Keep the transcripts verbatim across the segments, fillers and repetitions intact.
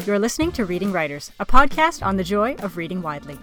You're listening to Reading Writers, a podcast on the joy of reading widely.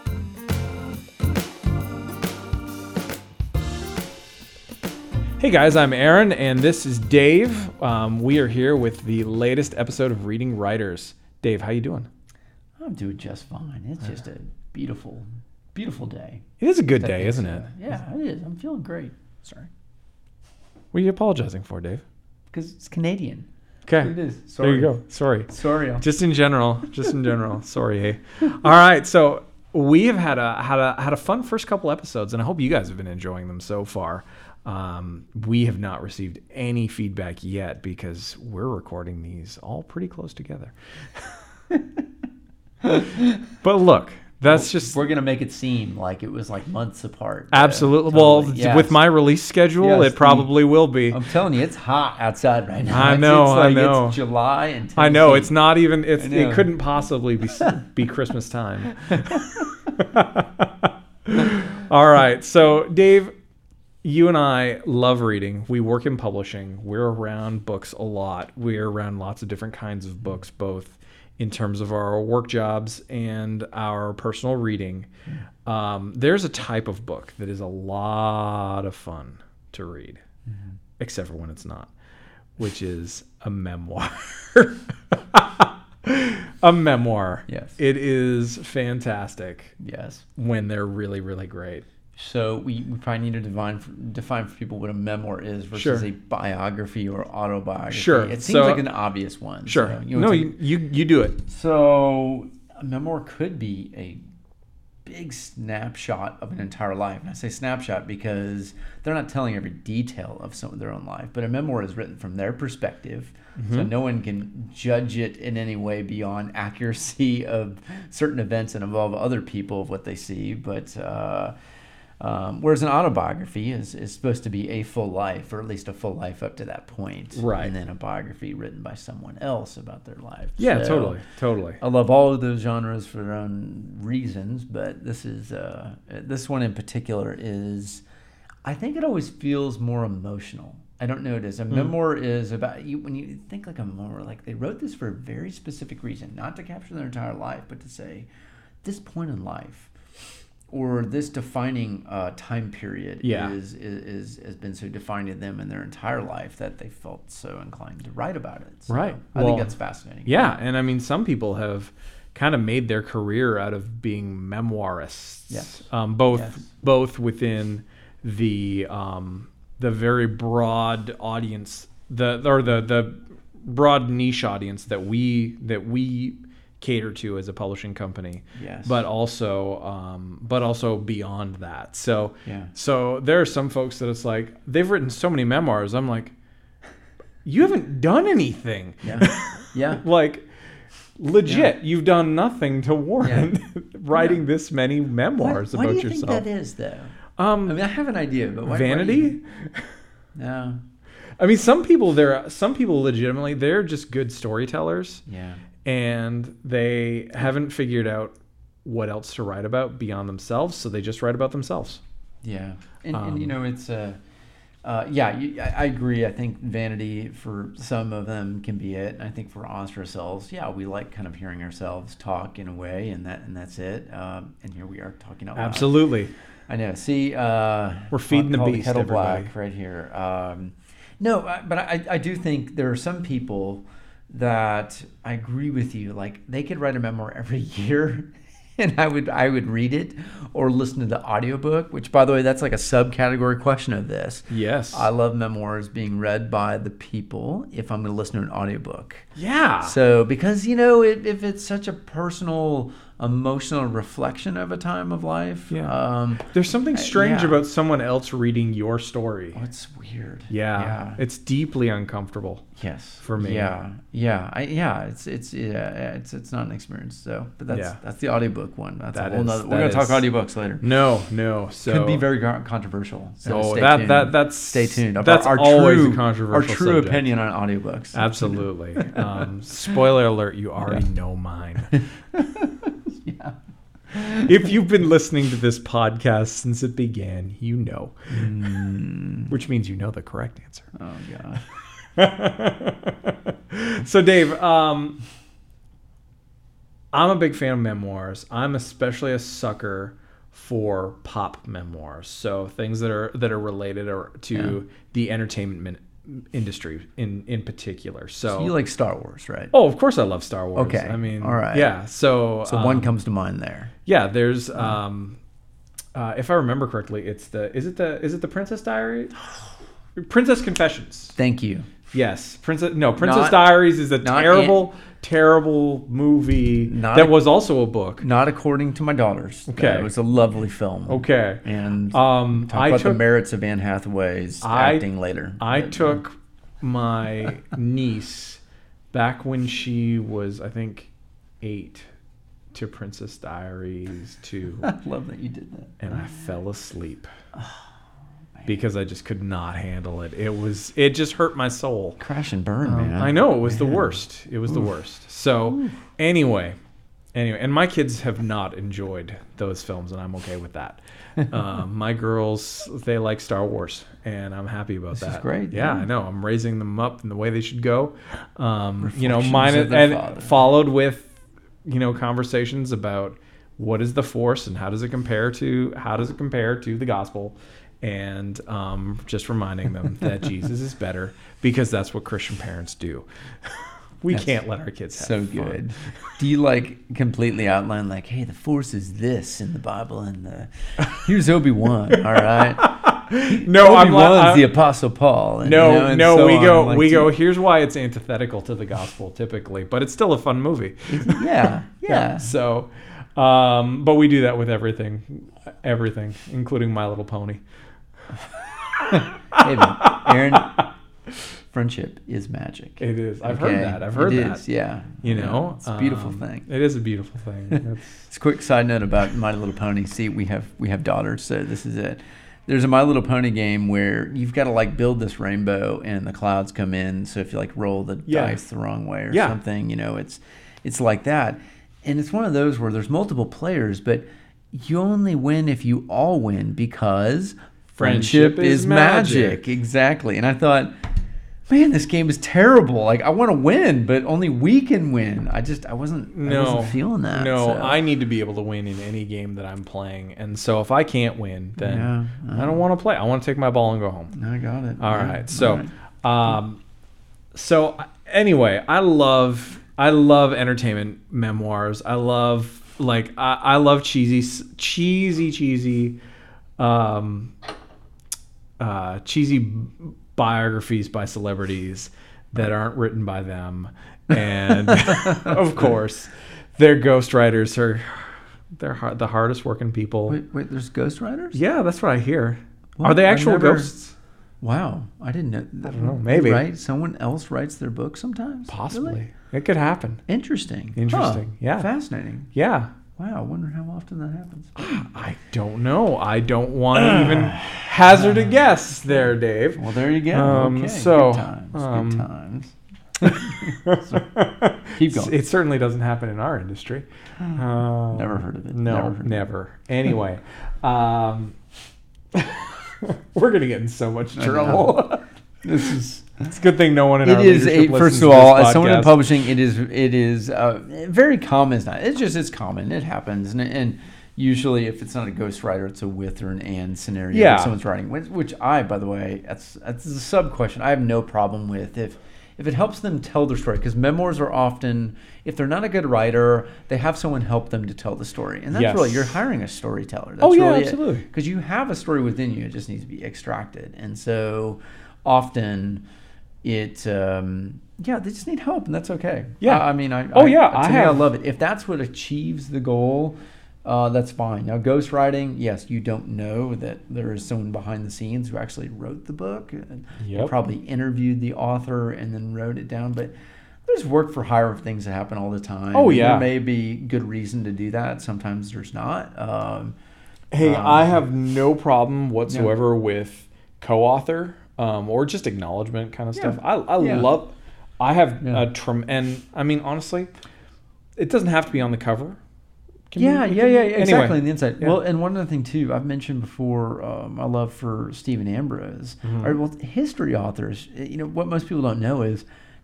Hey guys, I'm Aaron, and this is Dave. Um, we are here with the latest episode of Reading Writers. Dave, how you doing? I'm doing just fine. It's just a beautiful, beautiful day. It is a good That day, is, isn't uh, it? Yeah, it is. I'm feeling great. Sorry. What are you apologizing for, Dave? Because it's Canadian. Okay. It is. There Sorry. you go. Sorry. Sorry. I'll- Just in general. Just in general. Sorry, hey. All right. So we have had a had a had a fun first couple episodes, and I hope you guys have been enjoying them so far. Um, we have not received any feedback yet because we're recording these all pretty close together. But look, that's just We're going to make it seem like it was like months apart. absolutely. Uh, well, totally. Yes. with my release schedule, Yes, it probably will be. I'm telling you, it's hot outside right now. I It's- know, It's, I like know. It's July and I know Tennessee. it's not even. It's I know. it couldn't possibly be be Christmas time. All right, so Dave, you and I love reading. We work in publishing. We're around books a lot. We're around lots of different kinds of books, both in terms of our work jobs and our personal reading. Um, there's a type of book that is a lot of fun to read, Mm-hmm. except for when it's not, which is a memoir. A memoir. Yes. It is fantastic Yes. when they're really, really great. So we, we probably need to define for, define for people what a memoir is versus Sure. a biography or autobiography. Sure. It seems So- like an obvious one. Sure. So, you no, know, you, you you do it. So a memoir could be a big snapshot of an entire life. And I say snapshot because they're not telling every detail of some of their own life, but a memoir is written from their perspective. So no one can judge it in any way beyond accuracy of certain events that involve other people of what they see. But uh, um, whereas an autobiography is, is supposed to be a full life, or at least a full life up to that point. Right. And then a biography written by someone else about their life. Yeah, So, totally, totally. I love all of those genres for their own reasons, but this is uh, this one in particular is, I think it always feels more emotional. I don't know what it is. A Mm. memoir is about you when you think like a memoir, like they wrote this for a very specific reason, not to capture their entire life, but to say this point in life or this defining uh, time period Yeah. is, is is has been so defined in them in their entire life that they felt so inclined to write about it. So Right. I Well, think that's fascinating. Yeah, and I mean, some people have kind of made their career out of being memoirists. Yes. Um, both Yes. both within the um, the very broad audience, the or the the broad niche audience that we that we cater to as a publishing company. Yes. But also um, but also beyond that. So Yeah. so there are some folks that it's like they've written so many memoirs. I'm like, you haven't done anything. Yeah. Yeah. Like, legit, you've done nothing to warrant writing Yeah. this many memoirs why, about why do you yourself. think that is, though? Um, I mean, I have an idea, but why, why do vanity. you- No. I mean, some people there. Some people legitimately, they're just good storytellers, Yeah. and they haven't figured out what else to write about beyond themselves, so they just write about themselves. Yeah. And, Um, and you know, it's uh, uh, yeah, you, I, I agree. I think vanity for some of them can be it. And I think for us ourselves, yeah, we like kind of hearing ourselves talk in a way, and that and that's it. Um, and here we are talking out loud. Absolutely. I know. See, uh, We're feeding the called beast, kettle everybody. black right here. Um, no, I- but I, I do think there are some people that I agree with you. Like they could write a memoir every year, and I would I would read it or listen to the audiobook. Which, by the way, that's like a subcategory question of this. Yes. I love memoirs being read by the people if I'm going to listen to an audiobook. yeah. So, because, you know, it, if it's such a personal, emotional reflection of a time of life. Yeah. Um, There's something strange yeah. about someone else reading your story. oh, it's weird. Yeah. Yeah. It's deeply uncomfortable. Yes. For me. Yeah. Yeah. I, yeah. It's, it's, yeah, it's, it's not an experience. So, but that's, Yeah. that's the audiobook one. That's That a whole is- nother, we're that going to talk is- audiobooks later. No, no. So Could be very con- controversial. So Oh, stay that- tuned. that- that's- stay tuned. Of that's our, our always a true, controversial Our true subject. opinion on audiobooks. Absolutely. Um, spoiler alert, you already know mine. Yeah. If you've been listening to this podcast since it began, you know. Mm. Which means you know the correct answer. Oh, God. So, Dave, um, I'm a big fan of memoirs. I'm especially a sucker for pop memoirs. So things that are that are related or to Yeah. the entertainment min- industry in in particular. So, So you like Star Wars, right? oh, of course I love Star Wars. Okay. I mean, All right. yeah. So So um, one comes to mind there. yeah, there's um, uh, if I remember correctly, it's the is it the is it the Princess Diary? Princess Confessions. Thank you. Yes, Princess. No, Princess Not- Diaries is a not terrible, terrible movie Not that a- was also a book. Not according to my daughters. Okay. It was a lovely film. Okay. And Um, talk I about the took merits of Anne Hathaway's I- acting later. I But, took my niece back when she was, I think, eight, to Princess Diaries two, I love that you did that. and I fell asleep because I just could not handle it. It was it just hurt my soul. Crash and burn, Um, man. I know it was the Man. worst. It was the worst. So anyway, anyway, and my kids have not enjoyed those films, and I'm okay with that. um, my girls, they like Star Wars, and I'm happy about This is that. great, Yeah, yeah. I know. I'm raising them up in the way they should go. Um, you know, Reflections mine of their and father. followed with you know conversations about what is the Force and how does it compare to how does it compare to the gospel. And um, just reminding them that Jesus is better because that's what Christian parents do. We That's can't let our kids have So fun. good. Do you like completely outline like, hey, the Force is this in the Bible, and the here's Obi-Wan, all right? No, I'm Obi-Wan's like, the Apostle Paul. And, no, you know, and no. so we on. go, Like, we do go. you- Here's why it's antithetical to the gospel, typically, but it's still a fun movie. Yeah, yeah. So, um, but we do that with everything, everything, including My Little Pony. Hey, man, Aaron, friendship is magic. It is. I've Okay? heard that. I've heard it that. is, yeah. You Yeah, know, it's a beautiful um, thing. It is a beautiful thing. It's, It's a quick side note about My Little Pony. See, we have we have daughters, so this is it. There's a My Little Pony game where you've got to like build this rainbow and the clouds come in. So if you like roll the Yeah. dice the wrong way or Yeah. something, you know, it's it's like that. And it's one of those where there's multiple players, but you only win if you all win because friendship, Friendship is is magic. magic. Exactly. And I thought, man, this game is terrible. Like I want to win, but only we can win. I just I wasn't I no, wasn't feeling that. No, so. I need to be able to win in any game that I'm playing, and so if I can't win, then Yeah, I don't want to play. I want to take my ball and go home. I got it. All Yeah, right. So, all right. um, so anyway, I love I love entertainment memoirs. I love like I, I love cheesy cheesy cheesy um, uh, cheesy biographies by celebrities that aren't written by them, and of course, their ghostwriters are they're hard, the hardest working people. Wait, wait, there's ghostwriters? Yeah, that's what I hear. What? Are they I actual never- ghosts? Wow, I didn't know. I don't know, maybe. Right? Someone else writes their book sometimes? Possibly. Really? It could happen. Interesting. Interesting, Huh. yeah. Fascinating. Yeah. Wow, I wonder how often that happens. I don't know. I don't want to even hazard a guess there, Dave. Well, there you go. Um, okay, so, good times. um, good times. Keep going. It certainly doesn't happen in our industry. Uh, Never heard of it. No, Never heard of it. never. Anyway, um, we're going to get in so much I know. trouble. This is. It's a good thing no one in It our is a, leadership first listens of to all, this as someone in podcast. publishing, it is it is uh, very common. It's not. It's just it's common. It happens, and, and usually if it's not a ghostwriter, it's a with or an and scenario. Yeah. that someone's writing, which, which I, by the way, that's that's a sub question. I have no problem with if if it helps them tell their story, because memoirs are often, if they're not a good writer, they have someone help them to tell the story, and that's Yes. really you're hiring a storyteller. That's Oh, yeah, really absolutely. because you have a story within you. It just needs to be extracted, and so often. It um, yeah, they just need help, and that's okay. Yeah. I, I mean, I Oh, I, yeah, to I me, have- I love it. If that's what achieves the goal, uh, that's fine. Now, ghostwriting, yes, you don't know that there is someone behind the scenes who actually wrote the book, and Yep. probably interviewed the author and then wrote it down. But there's work for hire of things that happen all the time. Oh, and yeah. there may be good reason to do that. Sometimes there's not. Um, Hey, Um, I have no problem whatsoever with co-author um, or just acknowledgement kind of Yeah. stuff. I, I Yeah. love. I have Yeah. a trim, and I mean honestly, it doesn't have to be on the cover. Can Yeah, we- we yeah, can- yeah, anyway. exactly. On the inside. Yeah. Well, and one other thing too, I've mentioned before, um, my love for Stephen Ambrose. Mhm. Or, well, history authors. You know what most people don't know is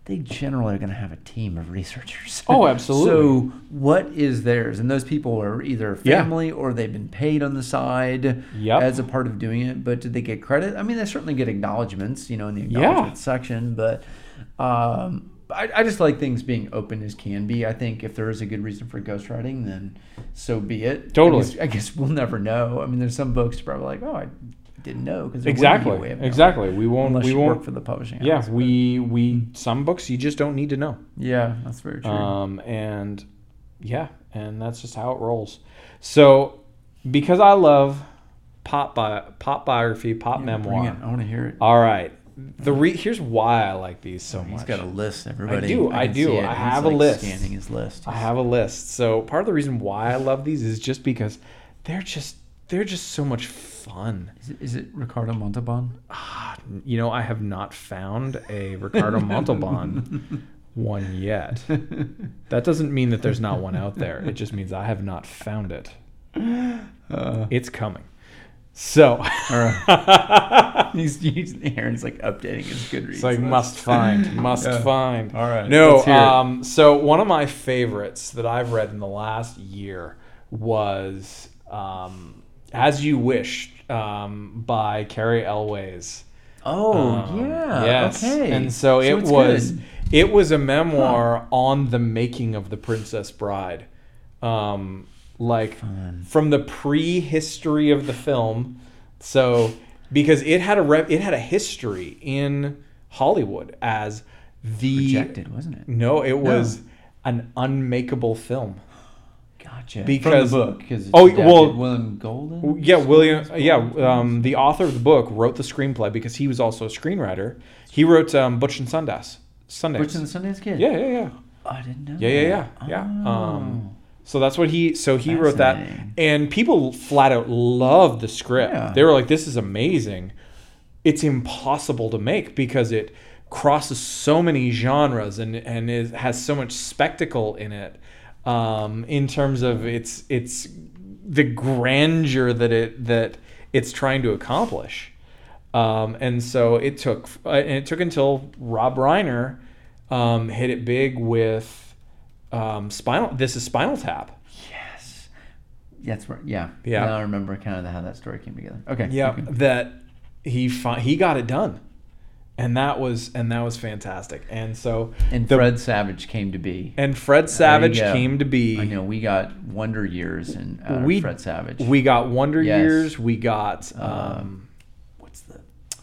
they generally are going to have a team of researchers. Oh, absolutely. So what is theirs? And those people are either Yeah. family or they've been paid on the side Yep. as a part of doing it. But did they get credit? I mean, they certainly get acknowledgments, you know, in the acknowledgement Yeah. section. But um, I, I just like things being open as can be. I think if there is a good reason for ghostwriting, then so be it. Totally. I guess, I guess we'll never know. I mean, there's some books you're probably like, oh, I didn't know because Exactly. Exactly. We won't. Unless we you won't work for the publishing house. Yeah. but- We we some books you just don't need to know. Yeah, that's very true. Um, and yeah, and that's just how it rolls. So because I love pop bi- pop biography, pop Yeah, bring memoir. it. I want to hear it. All right. The re- here's why I like these so He's much. got a list, everybody. do, I can do. see it. I He's, have a like, list. Scanning his list. I have a list. So part of the reason why I love these is just because they're just they're just so much fun. Is it, is it Ricardo Montalban? Ah, you know, I have not found a Ricardo Montalban one yet. That doesn't mean that there's not one out there. It just means I have not found it. Uh, It's coming. So, he's, he's Aaron's like updating his Goodreads. it's like list. must find, must Yeah. find. All right. No, let's hear it. um, so one of my favorites that I've read in the last year was um, As You Wish um, by Carrie Elways. Oh Um, yeah. Yes. Okay. And so, it it's was good. it was a memoir on the making of The Princess Bride. Um, like Fun. from the prehistory of the film. So because it had a rep, it had a history in Hollywood as the Rejected, wasn't it? No, it was an unmakeable film. Gotcha. Because- From the book. Because Oh, well- William Golden. Yeah, William. Yeah, um, the author of the book wrote the screenplay because he was also a screenwriter. He wrote um, Butch and Sundance. Sundance. Butch and the Sundance Kid. Yeah, yeah, yeah, Oh, I didn't know. yeah, yeah, yeah, that. yeah. Oh. Um, so that's what he. So he wrote that, Fascinating. and people flat out loved the script. Yeah. They were like, "This is amazing." It's impossible to make because it crosses so many genres and and is, has so much spectacle in it. Um, in terms of its its the grandeur that it that it's trying to accomplish. Um, and so it took uh, and it took until Rob Reiner um, hit it big with um, Spinal. This is Spinal Tap. Yes. That's right. Yeah. Yeah. Now I remember kind of how that story came together. Okay. Yeah, okay. that he fi- he got it done, and that was and that was fantastic. And so And the- Fred Savage came to be. and Fred Savage go. came to be. I know we got Wonder Years and uh, We- Fred Savage. We got Wonder Yes. Years. We got. Um, Um, what's the?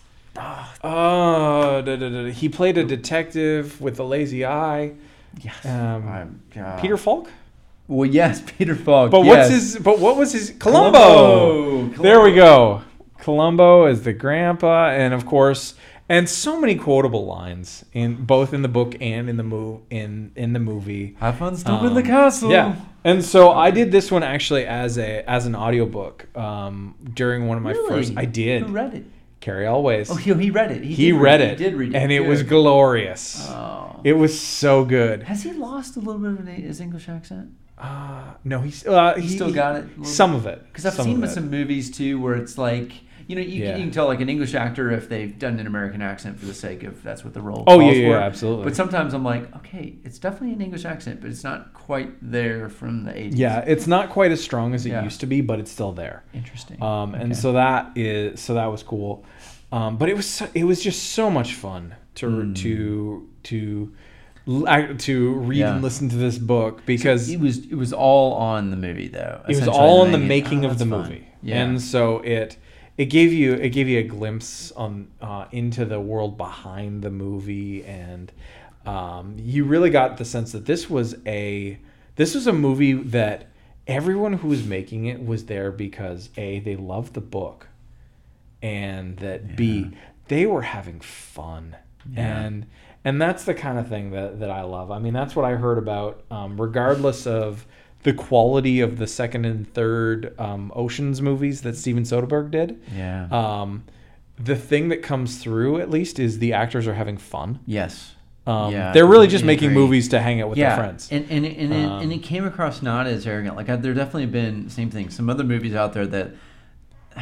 oh, da, da, da, da. He played a detective with a lazy eye. Yes. Um, I'm- God. Peter Falk. Well, yes, Peter Falk. But yes. what's his? But what was his? Columbo. Columbo. There we go. Columbo as the grandpa, and of course, and so many quotable lines in both in the book and in the move in in the movie. Have fun storming Um, the castle. Yeah. And so I did this one actually as a as an audiobook um, during one of my Really? first. I did. Who read it? Carrie Elways. Oh, he, he read it. He, he did read read it, He did read it. and it was Good. glorious. Oh. It was so good. Has he lost a little bit of his English accent? Uh, no, he's uh, He he still got it. a little Some bit? of it. Because I've Some seen of with it. some movies too, where it's like, you know, you, Yeah. can, you can tell like an English actor if they've done an American accent for the sake of that's what the role. Oh, calls yeah, yeah, for. absolutely. But sometimes I'm like, okay, it's definitely an English accent, but it's not quite there from the eighties. Yeah, it's not quite as strong as it Yeah. used to be, but it's still there. Interesting. Um, and Okay. so that is so that was cool. Um, but it was so, it was just so much fun to Mm. to to l- act- to read Yeah. and listen to this book because it was it was all on the movie though. it was essentially, all in the making- making oh, of the that's fun. movie. Yeah. And so it it gave you it gave you a glimpse on uh, into the world behind the movie, and um, you really got the sense that this was a this was a movie that everyone who was making it was there because A, they loved the book, and that B, they were having fun. Yeah. And and that's the kind of thing that, that I love. I mean, that's what I heard about, um, regardless of the quality of the second and third um, Oceans movies that Steven Soderbergh did. Yeah. Um, the thing that comes through, at least, is the actors are having fun. yes. Um, Yeah, I they're really just completely making agree. movies to hang out with yeah. their friends. And and and, it, Um, and it came across not as arrogant. Like I, there definitely been same thing. Some other movies out there that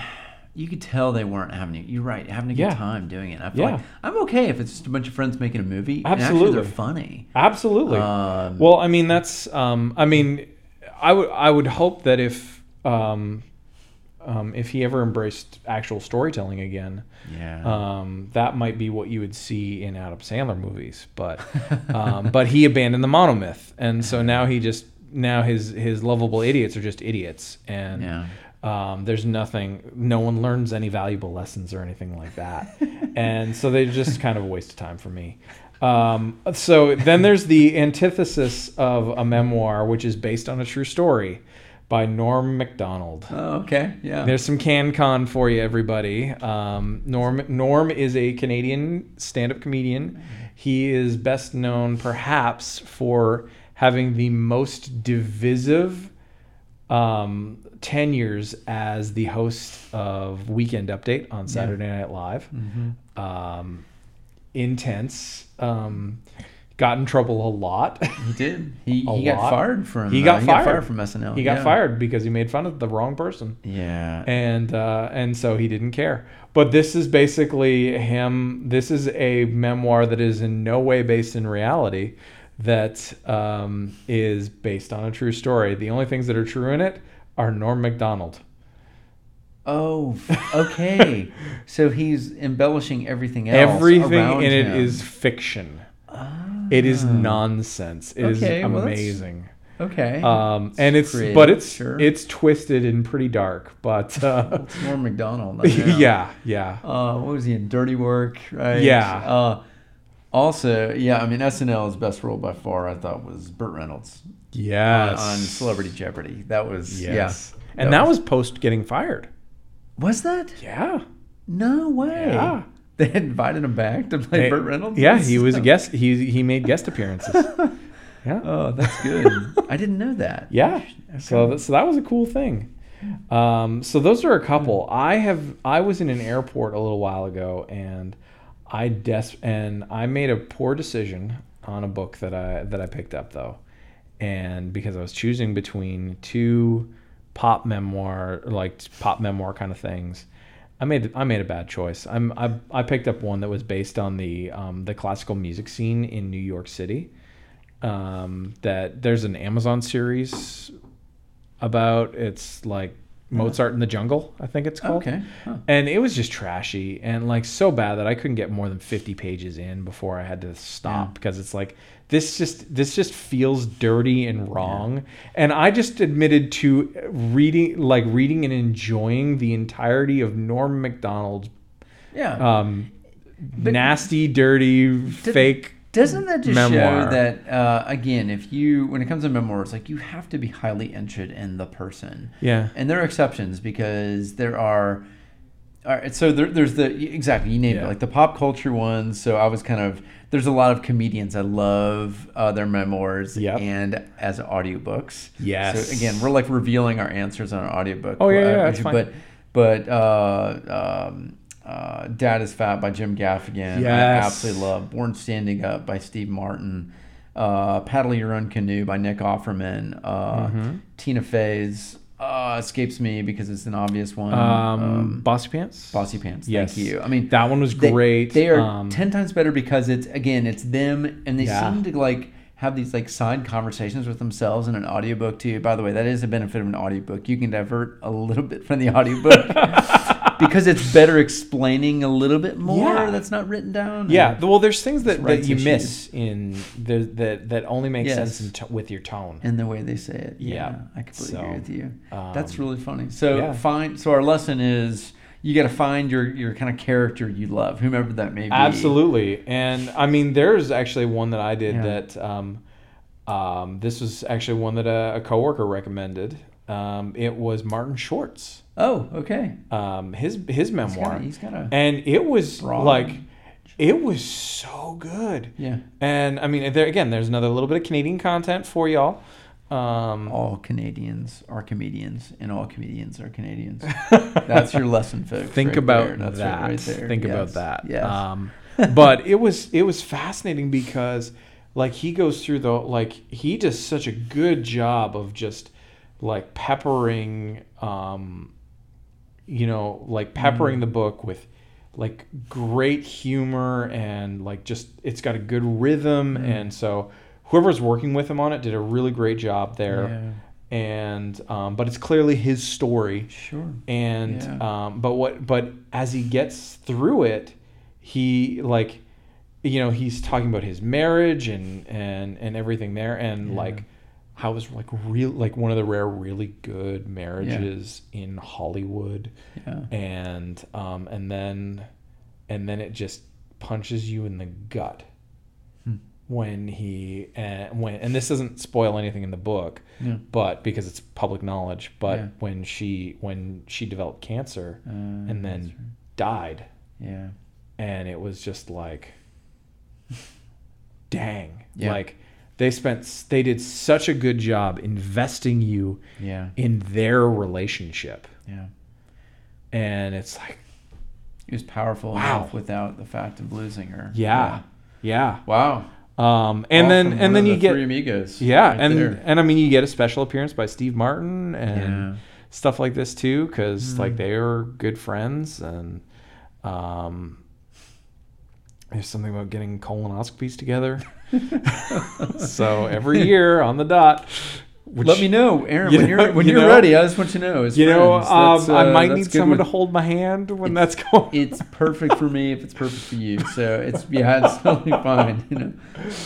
you could tell they weren't having. You're right, having a good Yeah. time doing it. I feel Yeah. like I'm okay if it's just a bunch of friends making a movie. And Absolutely. actually, they're funny. Absolutely. Um, well, I mean, that's. Um, I mean, I would. I would hope that if, um, um, if he ever embraced actual storytelling again, Yeah. um, that might be what you would see in Adam Sandler movies. But, um, but he abandoned the monomyth, and so now he just now his his lovable idiots are just idiots, and. Yeah. Um, there's nothing, no one learns any valuable lessons or anything like that. And so they're just kind of a waste of time for me. Um, so then there's the antithesis of a memoir, which is based on a true story by Norm Macdonald. Oh, okay. Yeah. There's some CanCon for you, everybody. Um, Norm, Norm is a Canadian stand-up comedian. He is best known perhaps for having the most divisive um, tenures as the host of Weekend Update on Saturday Night Live. Mm-hmm. Um, intense. Um, got in trouble a lot. He did. He, A he got lot. fired from. He got uh, he fired. got fired from S N L. He got yeah. fired because he made fun of the wrong person. Yeah. And uh, and so he didn't care. But this is basically him. This is a memoir that is in no way based in reality. That um, is based on a true story. The only things that are true in it are Norm Macdonald. Oh, okay. So he's embellishing everything else. Everything around in it him. is fiction. It is nonsense. It is Okay, well, that's- amazing. Okay. Um, and it's creative, but it's sure. it's twisted and pretty dark. But uh, It's Norm Macdonald. I know. yeah, yeah, Uh, what was he in? Dirty Work, right? Yeah. Uh, also, yeah, I mean, S N L's best role by far, I thought, was Burt Reynolds yes. on, on Celebrity Jeopardy. That was, Yes. yeah. And that was post getting fired. Was that? Yeah. No way. Yeah. They had invited him back to play They- Burt Reynolds? Yeah, he was a guest. He he made guest appearances. Yeah. Oh, that's good. I didn't know that. Yeah. So that, so that was a cool thing. Um, so those are a couple. I have I was in an airport a little while ago, and I des- and I made a poor decision on a book that I that I picked up though, and because I was choosing between two pop memoir like pop memoir kind of things. I made I made a bad choice. I'm I I picked up one that was based on the um, the classical music scene in New York City. Um, that there's an Amazon series about. It's like Mozart in the Jungle, I think it's called. Okay. Huh. And it was just trashy and like so bad that I couldn't get more than fifty pages in before I had to stop Yeah. because it's like this just this just feels dirty and wrong. And I just admitted to reading like reading and enjoying the entirety of Norm Macdonald's Yeah. um, nasty, dirty, fake. Doesn't that just memoir. show that, uh, again, if you, when it comes to memoirs, like you have to be highly interested in the person. Yeah. And there are exceptions because there are, all right, so there, there's the, exactly, you named Yeah. it, like the pop culture ones. So I was kind of, there's a lot of comedians I love uh, their memoirs Yep. and as audiobooks. Yes. So again, we're like revealing our answers on an audiobook. Oh, yeah, yeah, Uh, that's fine. But, but, uh, um, Uh, Dad is Fat by Jim Gaffigan. I Yes. absolutely love. Born Standing Up by Steve Martin. Uh, Paddle Your Own Canoe by Nick Offerman. Uh, Mm-hmm. Tina Fey's uh, escapes me because it's an obvious one. Um, Bossy Pants? Bossy Pants. Yes. Thank you. I mean, That one was they, great. They are Um, ten times better because it's, again, it's them and they Yeah. seem to like have these like side conversations with themselves in an audiobook too. By the way, that is a benefit of an audiobook. You can divert a little bit from the audiobook. Because it's better explaining a little bit more Yeah. that's not written down. Yeah, well, there's things that, that rights you issues. miss in the, that that only make Yes. sense in t- with your tone. And the way they say it. Yeah, Yeah. I completely So, agree with you. um, That's really funny. So yeah. find. So our lesson is you got to find your your kind of character you love, whomever that may be. Absolutely, and I mean, there's actually one that I did Yeah. that. Um, um, this was actually one that a, a coworker recommended. Um, it was Martin Short's. Oh, okay. Um, his his memoir, He's got a and it was broad- like, it was so good. yeah. And I mean, there again, there's another little bit of Canadian content for y'all. Um, All Canadians are comedians, and all comedians are Canadians. That's your lesson, folks. think right about there. That's that. Right, right there. Think Yes. about that. Yes. Um, but it was it was fascinating because like he goes through the like he does such a good job of just like peppering um, you know, like peppering mm. the book with like great humor and like just it's got a good rhythm, mm. and so whoever's working with him on it did a really great job there. Yeah. And um, but it's clearly his story. Sure. And yeah. um, but what but as he gets through it, he like, you know, he's talking about his marriage and and and everything there, and yeah. like how it was like real like one of the rare really good marriages yeah. in Hollywood. Yeah. And um and then and then it just punches you in the gut. When he uh, when and this doesn't spoil anything in the book, yeah. but because it's public knowledge. But yeah. when she when she developed cancer uh, and then right. died, yeah, and it was just like, dang, yeah. like they spent they did such a good job investing you yeah. in their relationship, yeah, and it's like it was powerful wow. enough without the fact of losing her. Yeah, yeah, yeah. Wow. Um, and All then and then the you get Three Amigos. Yeah, right and there. and I mean you get a special appearance by Steve Martin and yeah. stuff like this too, because mm. like they are good friends, and um, there's something about getting colonoscopies together. So every year on the dot. Which, let me know, Aaron, you when know, you're when you you're know, ready. I just want you to know. As you know, friends, um, uh, I might need good someone with, to hold my hand when it's, that's going. It's perfect for me if it's perfect for you. So it's yeah, it's totally fine. You know.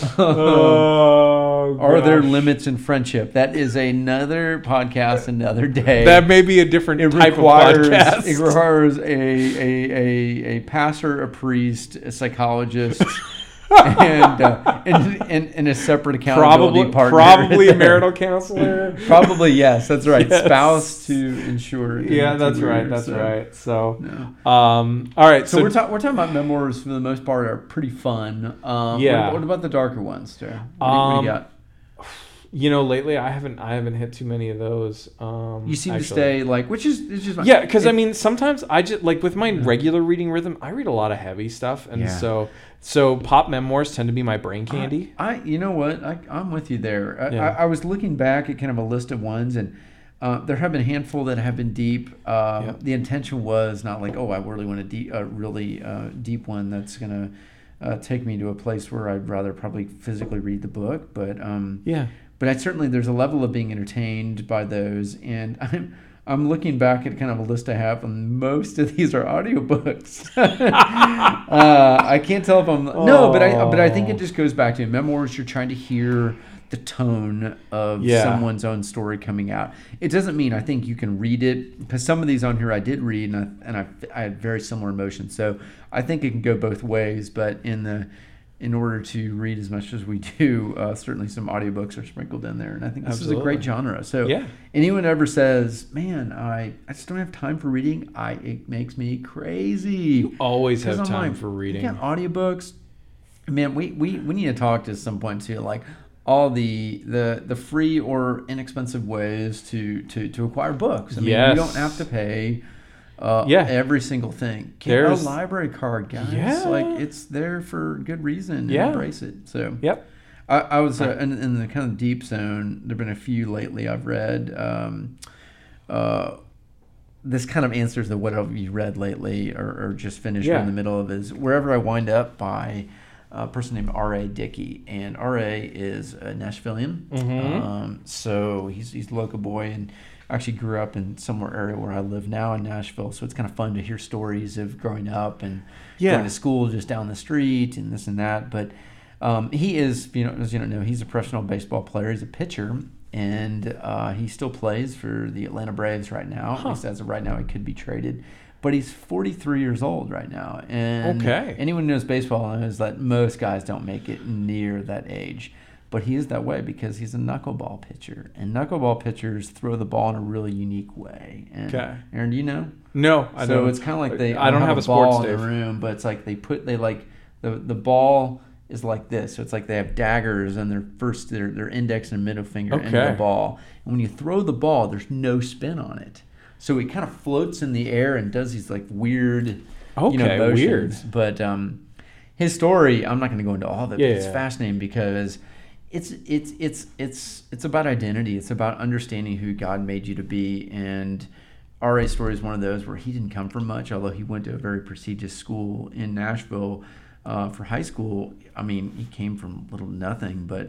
Oh, Are there gosh. limits in friendship? That is another podcast, another day. That may be a different it type requires, of podcast. It requires a a, a a pastor, a priest, a psychologist. and, uh, and, and and a separate accountability probably, partner. Probably a marital counselor. Probably, yes, that's right. Yes. Spouse to ensure. Yeah, that's to right. rear, That's so. right. So, No. um, all right. So, So, we're, ta- we're talking about memoirs for the most part are pretty fun. Um, Yeah. What, what about the darker ones, Joe? What, do you- what do Um, you got? you know, lately I haven't I haven't hit too many of those. Um, You seem actually. to stay like, which is it's just fine. Yeah, because It- I mean, sometimes I just like with my regular reading rhythm, I read a lot of heavy stuff, and Yeah. so so pop memoirs tend to be my brain candy. I, I you know what? I, I'm with you there. I, Yeah. I, I was looking back at kind of a list of ones, and uh, there have been a handful that have been deep. Uh, Yep. The intention was not like, oh, I really want a deep, a really uh, deep one that's gonna uh, take me to a place where I'd rather probably physically read the book, but um, Yeah. But I certainly there's a level of being entertained by those, and I'm I'm looking back at kind of a list I have, and most of these are audiobooks. uh, I can't tell if I'm no, but I but I think it just goes back to memoirs. You're trying to hear the tone of Yeah. someone's own story coming out. It doesn't mean I think you can read it, because some of these on here I did read, and I and I, I had very similar emotions. So I think it can go both ways, but in the in order to read as much as we do, uh, certainly some audiobooks are sprinkled in there. And I think this Absolutely. is a great genre. So Yeah. anyone ever says, man, I, I just don't have time for reading, I it makes me crazy. Always have 'Cause I'm time like, for reading. You got audiobooks. Man, we, we, we need to talk to some point too, like all the the the free or inexpensive ways to, to, to acquire books. I mean, Yes. you don't have to pay Uh, Yeah. every single thing. Get There's- a library card, guys. Yeah. Like it's there for good reason. And Yeah. embrace it. So Yep. I, I was uh, in, in the kind of deep zone. There've been a few lately I've read. Um, uh, this kind of answers the what have you read lately, or, or just finished or Yeah. in the middle of is Wherever I Wind Up by a person named R A Dickey, and R A is a Nashvilleian. Mhm. Um, so he's he's a local boy and actually grew up in somewhere area where I live now in Nashville. So it's kind of fun to hear stories of growing up and Yeah. going to school just down the street and this and that. But um, he is, you know, as you don't know, he's a professional baseball player. He's a pitcher, and uh, he still plays for the Atlanta Braves right now. Huh. At least as of right now, he could be traded. But he's forty-three years old right now. And Okay. anyone who knows baseball knows that most guys don't make it near that age. But he is that way because he's a knuckleball pitcher. And knuckleball pitchers throw the ball in a really unique way. And Okay. Aaron, do you know? No, I so don't. it's kind of like they I don't have a ball sports in the Dave. room, but it's like they put they like the the ball is like this. So it's like they have daggers and their first their their index and middle finger into Okay. the ball. And when you throw the ball, there's no spin on it. So it kind of floats in the air and does these like weird, you know, Okay, motions. weird. But um, his story, I'm not going to go into all of it, Yeah, but it's yeah. fascinating because it's it's it's it's it's about identity. It's about understanding who God made you to be, and R A story is one of those where he didn't come from much, although he went to a very prestigious school in Nashville uh, for high school. I mean, he came from little to nothing, but,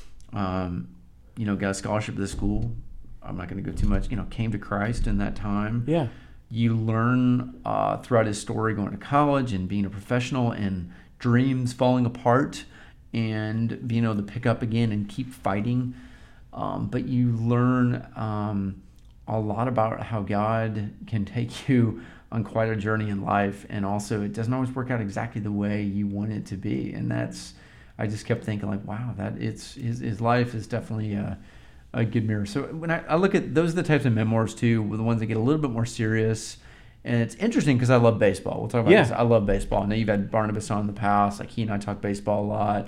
um, you know, got a scholarship to the school. I'm not going to go too much, you know, came to Christ in that time. Yeah. You learn uh, throughout his story going to college and being a professional and dreams falling apart and being able to pick up again and keep fighting. Um, but you learn um, a lot about how God can take you on quite a journey in life. And also it doesn't always work out exactly the way you want it to be. And that's, I just kept thinking like, wow, that it's his, his life is definitely a, a good mirror. So when I, I look at, those are the types of memoirs too, the ones that get a little bit more serious. And it's interesting because I love baseball. We'll talk about Yeah. this. I love baseball. I know you've had Barnabas on in the past. Like he and I talk baseball a lot.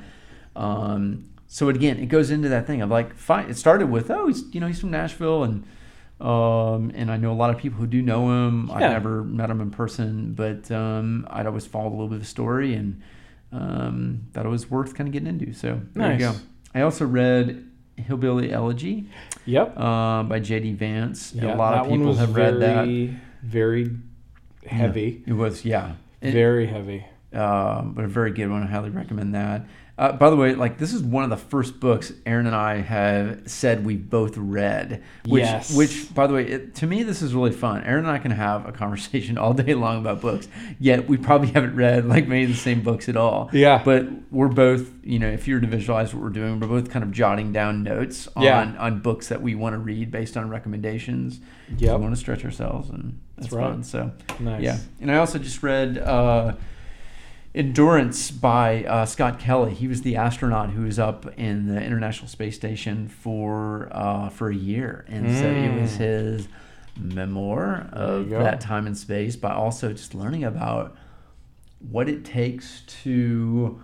Um, so again, it goes into that thing of like, fine. It started with, oh, he's, you know, he's from Nashville, and um, and I know a lot of people who do know him. Yeah. I've never met him in person, but um, I'd always followed a little bit of the story, and um, thought it was worth kind of getting into. So there Nice. you go. I also read Hillbilly Elegy Yep. uh, by J D Vance. Yeah, a lot that of one people was have read that. very, Very heavy. It was, yeah. It, Very heavy. um, but a very good one. I highly recommend that. Uh, by the way, like this is one of the first books Aaron and I have said we both read. Which, Yes. Which, by the way, it, to me this is really fun. Aaron and I can have a conversation all day long about books. Yet we probably haven't read like many of the same books at all. Yeah. But we're both, you know, if you were to visualize what we're doing, we're both kind of jotting down notes on Yeah. on books that we want to read based on recommendations. Yep. We want to stretch ourselves, and that's, That's right. fun. So. Nice. Yeah, and I also just read uh, Endurance by uh, Scott Kelly. He was the astronaut who was up in the International Space Station for uh, for a year, and so it was Mm. his memoir of go. that time in space, but also just learning about what it takes to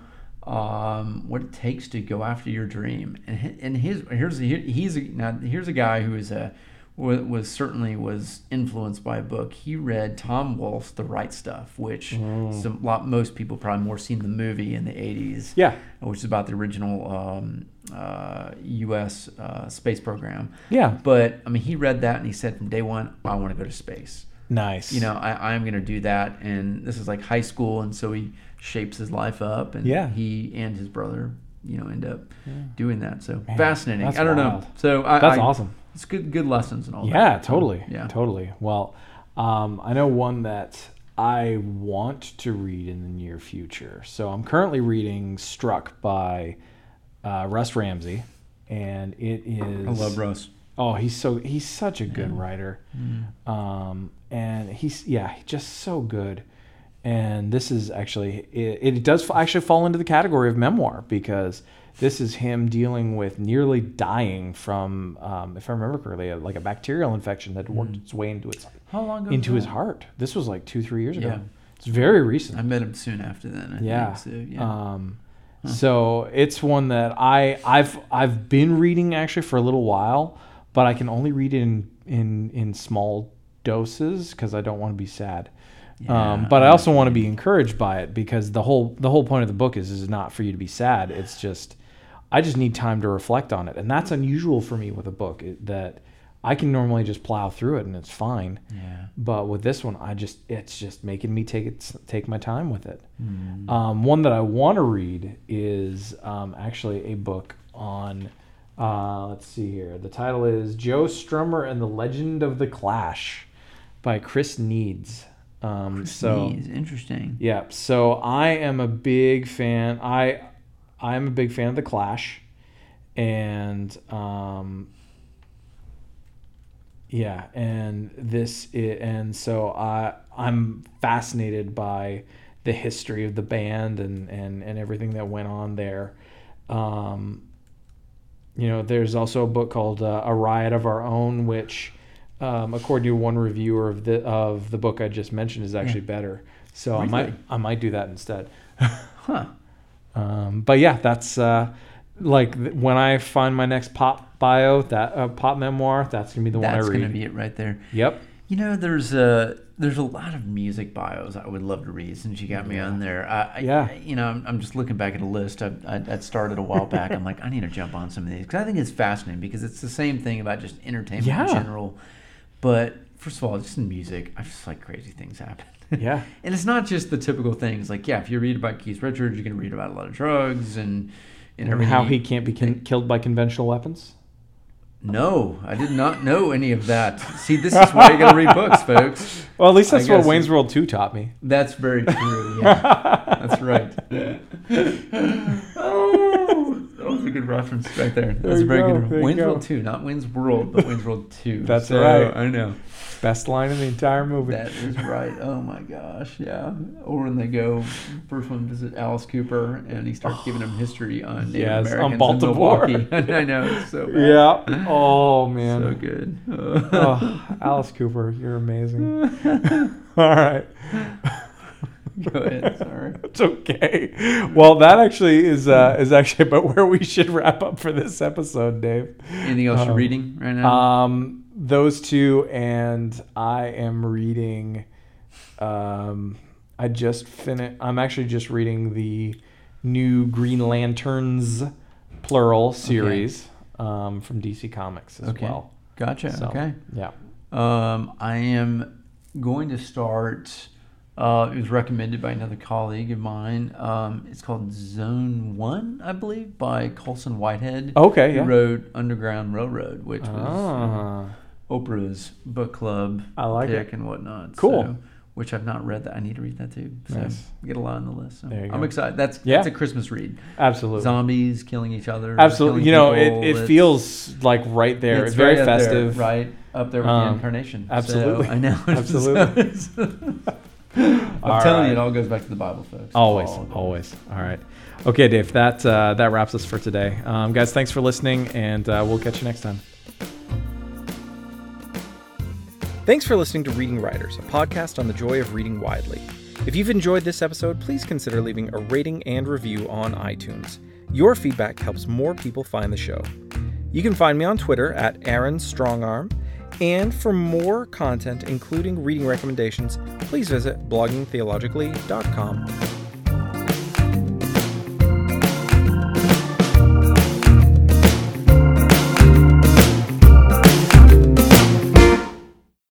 um, what it takes to go after your dream. And hi- and his here's he's a, now here's a guy who is a was, was certainly was influenced by a book. He read Tom Wolfe's The Right Stuff, which Mm. some lot most people probably more seen the movie in the eighties, Yeah. which is about the original um, uh, U S uh, space program. Yeah. But I mean, he read that and he said from day one, I want to go to space. Nice. You know, I, I'm going to do that. And this is like high school, and so he shapes his life up, and Yeah. he and his brother, you know, end up doing that. So Man, fascinating. that's I don't wild. know. So I, That's I, awesome. It's good, good lessons and all that. Yeah, totally. Yeah. Totally. Well, um, I know one that I want to read in the near future. So I'm currently reading Struck by uh, Russ Ramsey, and it is. I love Russ. Oh, he's so he's such a good Yeah. writer, Mm. um, and he's yeah, just so good. And this is actually it, it does actually fall into the category of memoir, because this is him dealing with nearly dying from, um, if I remember correctly, a, like a bacterial infection that worked its way into its How long ago? into was his that? heart. This was like two three years ago. Yeah. It's very recent. I met him soon after then. I Yeah. Think, so, yeah. Um, so it's one that I I've I've been reading actually for a little while, but I can only read it in in in small doses because I don't want to be sad. um, Yeah, but I I also want to be encouraged by it, because the whole the whole point of the book is is not for you to be sad. It's just I just need time to reflect on it, and that's unusual for me with a book, it, that I can normally just plow through it and it's fine. Yeah. But with this one, I just it's just making me take it take my time with it. Mm. Um, one that I want to read is um, actually a book on. Uh, let's see here. The title is Joe Strummer and the Legend of the Clash by Chris Needs. Um, Chris so Needs, interesting. yeah, so I am a big fan. I I am a big fan of the Clash, and um, yeah, and this i and so I I'm fascinated by the history of the band and and and everything that went on there. Um, you know, there's also a book called uh, A Riot of Our Own, which, um, according to one reviewer of the of the book I just mentioned, is actually better. So I might Really? I might do that instead. Huh. Um, but yeah, that's uh, like th- when I find my next pop bio, that uh, pop memoir, that's gonna be the one I That's read. going to be it right there. Yep. You know, there's a there's a lot of music bios I would love to read since you got me on there. I, I, Yeah. You know, I'm, I'm just looking back at a list I, I, I'd started a while back. I'm like, I need to jump on some of these because I think it's fascinating, because it's the same thing about just entertainment Yeah. in general. But first of all, just in music, I just like crazy things happen. Yeah. And it's not just the typical things. Like, yeah, if you read about Keith Richards, you're going to read about a lot of drugs and, and And how he can't be con- killed by conventional weapons? No, I did not know any of that. See, this is why you got to read books, folks. Well, at least that's I what guess Wayne's it- World two taught me. That's very true. Yeah, that's right. Oh, that was a good reference right there. That's There a you very go, good. there you Wayne's go. World two, not Wayne's World, but Wayne's World two. That's So, right. I know. Best line in the entire movie. That is right. Oh my gosh, yeah. Or when they go, first one visit Alice Cooper, and he starts giving them history on Native Yes, on Americans Baltimore. in Milwaukee. I know, it's so bad. Yeah. Oh, man. So good. Oh, Alice Cooper, you're amazing. All right. Go ahead. Sorry. It's okay. Well, that actually is uh, is actually about where we should wrap up for this episode, Dave. Anything else you're Um, reading right now? Um, those two, and I am reading. Um, I just finished. I'm actually just reading the new Green Lanterns, plural series, um, from D C Comics as Okay. well. Gotcha. So, Okay. Yeah. Um, I am going to start. Uh, it was recommended by another colleague of mine. Um, it's called Zone One, I believe, by Colson Whitehead. Okay. Who Yeah. wrote Underground Railroad, which was Ah, Oprah's book club I like pick it. and whatnot. Cool. So, which I've not read. That I need to read that too. So Nice. get a lot on the list. So There you I'm go. excited. That's Yeah. that's a Christmas read. Absolutely. Zombies killing each other. Absolutely. killing You know, people, it, it it's- feels like right there. It's, very right up there, festive. right up there with Um, the incarnation. absolutely. So, I know. Absolutely. I'm All telling right. you, it all goes back to the Bible, folks. Always, All of it. always. All right. Okay, Dave, that uh, that wraps us for today. Um, guys, thanks for listening, and uh, we'll catch you next time. Thanks for listening to Reading Writers, a podcast on the joy of reading widely. If you've enjoyed this episode, please consider leaving a rating and review on iTunes. Your feedback helps more people find the show. You can find me on Twitter at Aaron Strongarm, and for more content, including reading recommendations, please visit blogging theologically dot com.